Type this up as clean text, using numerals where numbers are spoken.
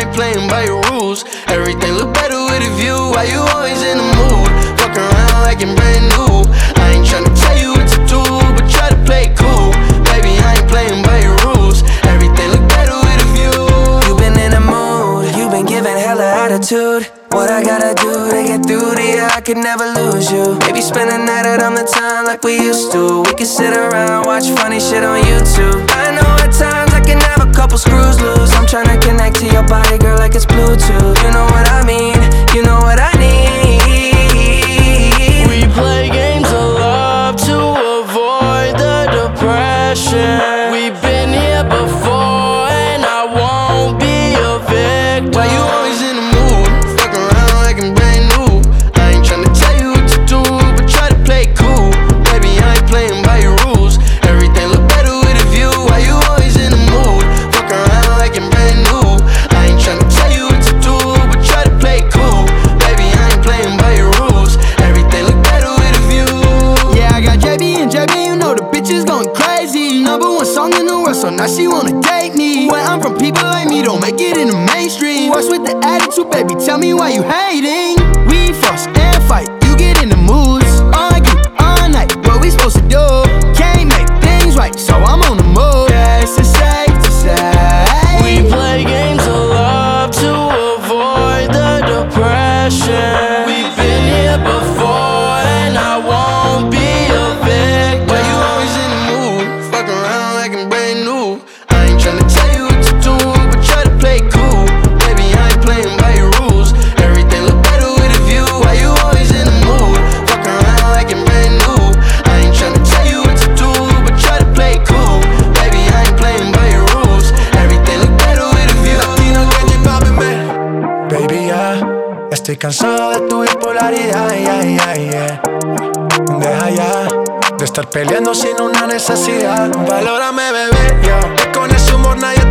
I ain't playing by your rules. Everything look better with a view. Why you always in the mood? Fuck around like I'm brand new. I ain't tryna tell you what to do, but try to play it cool. Baby, I ain't playing by your rules. Everything look better with a view. You been in the mood, you been giving hella attitude. What I gotta do to get through to you, I could never lose you. Maybe spend a night out on the town like we used to. We could sit around, watch funny shit on YouTube. I know at times I can have a couple screws loose. I'm tryna connect to your body, girl, like it's Bluetooth. You know what I mean, you know what I need. We play games of love to avoid the depression. We've been here before and I won't be a victim. Why you always in the mood? Fuck around like I'm brand new. I ain't tryna tell you what to do, but try to play it cool. Baby, I ain't playing by your rules. Everything look better with a view. Why you always in the mood? Fuck around like I'm brand new. I ain't tryna tell you what to do, but try to play it cool. Baby, I ain't playing by your rules. Everything look better with a view. Yeah, I got JB and JB, you know the bitch is going crazy. #1 song in the world, so now she wanna date me. Where I'm from, people like me don't make it in the mainstream. What's with the attitude, baby? Tell me why you hating. We fuss and fight, you get in the moods. Argue all night, what we supposed to do? Can't make things right, so I'm on the move. Yeah, it's safe to say We play games of love to avoid the depression. We've been here before and I won't be a victim. Why you always in the mood? Fuck around like I'm brand new. I ain't tryna tell you what to do, but try to play it cool. Baby, I ain't playing by your rules. Everything look better with a view. Why you always in the mood? Fuck around like I'm brand new. I ain't tryna tell you what to do, but try to play it cool. Baby, I ain't playing by your rules. Everything look better with a view. Latino que J Balvin, man. Baby, ya estoy cansado de tu bipolaridad, Deja ya de estar peleando sin una necesidad. Valórame, bebé, yo. Que con ese humor nadie